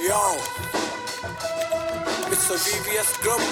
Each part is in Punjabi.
Yo, it's a VVS group.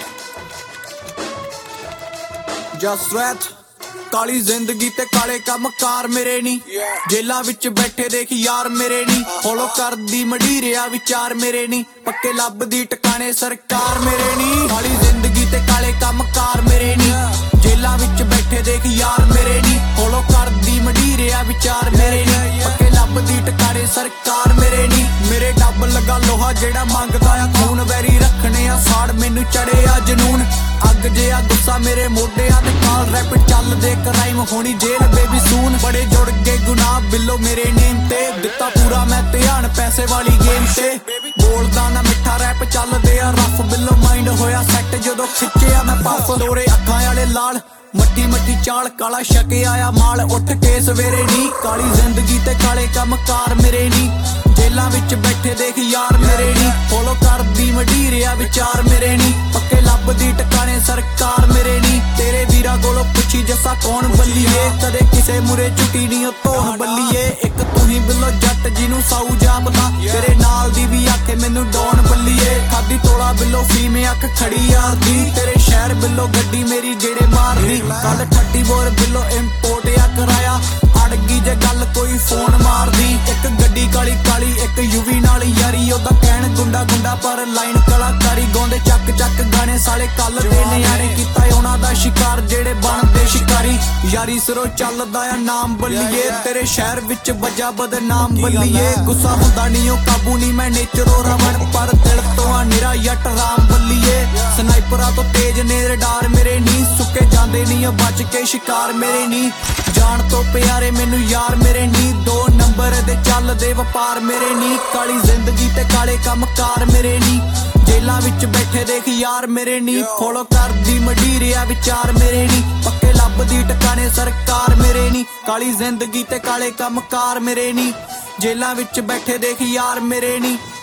Just sweat ਕਾਲੀ ਜ਼ਿੰਦਗੀ ਤੇ ਕਾਲੇ ਕੰਮ ਕਾਰ ਮੇਰੇ ਨੀ ਜੇਲਾਂ ਵਿੱਚ ਬੈਠੇ ਦੇਖ ਯਾਰ ਮੇਰੇ ਨੀ ਫੋਲੋ ਕਰਦੀ ਮਡੀਰਿਆ ਵਿਚਾਰ ਮੇਰੇ ਨੀ ਪੱਕੇ ਲੱਭਦੀ ਟਿਕਾਣੇ ਸਰਕਾਰ ਮੇਰੇ ਨੀ ਕਾਲੀ ਜ਼ਿੰਦਗੀ ਤੇ ਕਾਲੇ ਕੰਮ ਕਾਰ ਮੇਰੇ ਨੀ ਜੇਲਾਂ ਵਿੱਚ ਬੈਠੇ ਦੇਖ ਯਾਰ ਮੇਰੇ ਨੀ ਫੋਲੋ ਕਰਦੀ ਮਡੀਰਿਆ ਵਿਚਾਰ ਮੇਰੇ ਨੀ ਪੱਕੇ ਲੱਭਦੀ ਟਿਕਾਣੇ ਸਰਕਾਰ ਮੇਰੇ ਨੀ ਮੇਰੇ ਡੱਬ ਲੱਗਾ ਲੋਹਾ ਜਿਹੜਾ ਮੰਗਦਾ ਆ ਖੂਨ ਵੈਰੀ ਰੱਖਣੇ ਆ ਸਾੜ ਮੈਨੂੰ ਚੜੇ ਆ ਜਨੂਨ ਅੱਗ ਜਿਹਾ ਗੁੱਸਾ ਮੇਰੇ ਮੋਢਿਆਂ ਤੇ ਕਾਲ ਰੈਪਿਡ ਚੱਲਦੇ ਕਰਾਈਮ ਹੋਣੀ ਜੇਲ੍ਹ ਬੇਬੀ ਸੂਨ ਬੜੇ ਜੁੜ ਗਏ ਗੁਨਾਹ ਬਿੱਲੋ ਮੇਰੇ ਨੇਮ ਤੇ ਦਿੱਤਾ ਪੂਰਾ ਮੈਂ ਧਿਆਨ ਪੈਸੇ ਵਾਲੀ ਗੇਮ ਤੇ ਬੋਲਦਾ ਨਾ ਮਿੱਠਾ ਰੈਪ ਚੱਲਦੇ ਆ ਰਫ ਬਿੱਲੋ ਮਾਈਂਡ ਹੋਇਆ ਸੈੱਟ ਜਦੋਂ ਖਿੱਚਿਆ ਮੈਂ ਪਫ ਦੋਰੇ ਅੱਖਾਂ ਵਾਲੇ ਲਾਲ ਮੱਟੀ ਮੱਟੀ ਚਾਲ ਕਾਲਾ ਛਕੇ ਆਇਆ ਮਾਲ ਉੱਠ ਕੇ ਸਵੇਰੇ ਨੀ ਕਾਲੀ ਜ਼ਿੰਦਗੀ ਤੇ ਕਾਲੇ ਕੰਮ ਕਾਰ ਮੇਰੇ ਨੀ ਜੇਲਾਂ ਵਿੱਚ ਬੈਠੇ ਦੇਖ ਯਾਰ ਮੇਰੇ ਨੀ ਫੋਲੋ ਕਰਦੀ ਮਡੀਰਿਆ ਵਿਚਾਰ ਮੇਰੇ ਨੀ ਪੱਕੇ ਲੱਭਦੀ ਟਿਕਾਣੇ ਸਰਕਾਰ ਮੇਰੇ ਨੀ ਤੇਰੇ ਵੀਰਾਂ ਕੋਲੋਂ ਪੁੱਛੀ ਜੱਸਾ ਕੌਣ ਬੱਲੀਏ ਕਦੇ ਕਿਸੇ ਮੁਰੇ ਝੁਕੀ ਨਹੀਂ ਉਹ ਧੋਣ ਬੱਲੀਏ ਇੱਕ ਤੂੰ ਹੀ ਬਿੱਲੋ ਜੱਟ ਜਿਹਨੂੰ ਸਾਊ ਜਾਪਦਾ ਤੇਰੇ ਨਾਲ ਦੀ ਵੀ ਆਖੇ ਮੈਨੂੰ ਡੌਨ ਬੱਲੀਏ ਖਾਦੀ ਤੋਲਾ ਬਿੱਲੋ ਫੀਮੇ ਅੱਖ ਖੜੀ ਯਾਰਦੀ ਤੇਰੇ ਸ਼ਹਿਰ ਬਿੱਲੋ ਗੱਡੀ ਮੇਰੀ ਗੇੜੇ ਮਾਰਦੀ ਕੱਲ 30 ਬੋਰ ਬਿੱਲੋ ਇੰਪੋਰਟ ਆ ਕਰਾਇਆ ਅੜ ਗਈ ਜੇ ਗੱਲ ਕੋਈ ਫੋਨ ਮਾਰਦੀ ਇੱਕ ਗੱਡੀ ਕਾਲੀ ਕਾਲੀ ਇੱਕ ਯੂਵੀ ਨਾਲ ਯਾਰੀ ਉਹਦਾ ਕਹਿਣ ਗੁੰਡਾ ਗੁੰਡਾ ਪਰ ਲਾਈਨ ਕਲਾਕਾਰੀ ਗਾਉਂਦੇ ਚੱਕ ਚੱਕ ਗਾਣੇ ਸਾਲੇ ਕੱਲ ਦੇ ਨਿਆਣੇ ਕੀਤਾ ਉਹਨਾਂ ਦਾ ਸ਼ਿਕਾਰ ਜਿਹੜੇ ਬਣਦੇ ਸ਼ਿਕਾਰੀ ਯਾਰੀ ਸਿਰੋਂ ਚੱਲਦਾ ਆ ਨਾਮ ਬੱਲੀਏ ਤੇਰੇ ਸ਼ਹਿਰ ਵਿੱਚ ਵੱਜਾ ਬਦਨਾਮ ਬੱਲੀਏ ਗੁੱਸਾ ਹੁੰਦਾ ਨਹੀਂ ਉਹ ਕਾਬੂ ਨਹੀਂ ਮੈਂ ਨੇਚਰੋ ਰਵਣ ਪਰ ਦਿਲ ਤੋਂ ਆ ਨਿਰਾ ਯਟ ਰਾਮ ਬੱਲੀਏ ਸਨਾਈਪਰਾਂ ਤੋਂ ਤੇਜ਼ ਨੇ ਰਡਾਰ ਮੇਰੇ ਨੀ ਸੁੱਕੇ ਜਾਂਦੇ ਨਹੀਂ ਬਚ ਕੇ ਸ਼ਿਕਾਰ ਮੇਰੇ ਨੀ ਜਾਣ ਤੋਂ ਪਿਆਰੇ ਮੈਨੂੰ ਯਾਰ ਮੇਰੇ ਨੀ 2 ਨੰਬਰ ਦੇ ਚੱਲਦੇ ਵਪਾਰ ਮੇਰੇ ਨੀ ਕਾਲੀ ਜ਼ਿੰਦਗੀ ਤੇ ਕਾਲੇ ਕੰਮ ਕਾਰ ਮੇਰੇ ਨੀ ਜੇਲਾਂ ਵਿੱਚ ਬੈਠੇ ਦੇਖ ਯਾਰ ਮੇਰੇ ਨੀ ਫੋਲੋ ਕਰਦੀ ਮਡੀਰਿਆ ਵਿਚਾਰ ਮੇਰੇ ਨੀ ਪੱਕੇ ਲੱਭਦੀ ਟਿਕਾਣੇ ਸਰਕਾਰ ਮੇਰੇ ਨੀ ਕਾਲੀ ਜ਼ਿੰਦਗੀ ਤੇ ਕਾਲੇ ਕੰਮ ਕਾਰ ਮੇਰੇ ਨੀ ਜੇਲਾਂ ਵਿੱਚ ਬੈਠੇ ਦੇਖ ਯਾਰ ਮੇਰੇ ਨੀ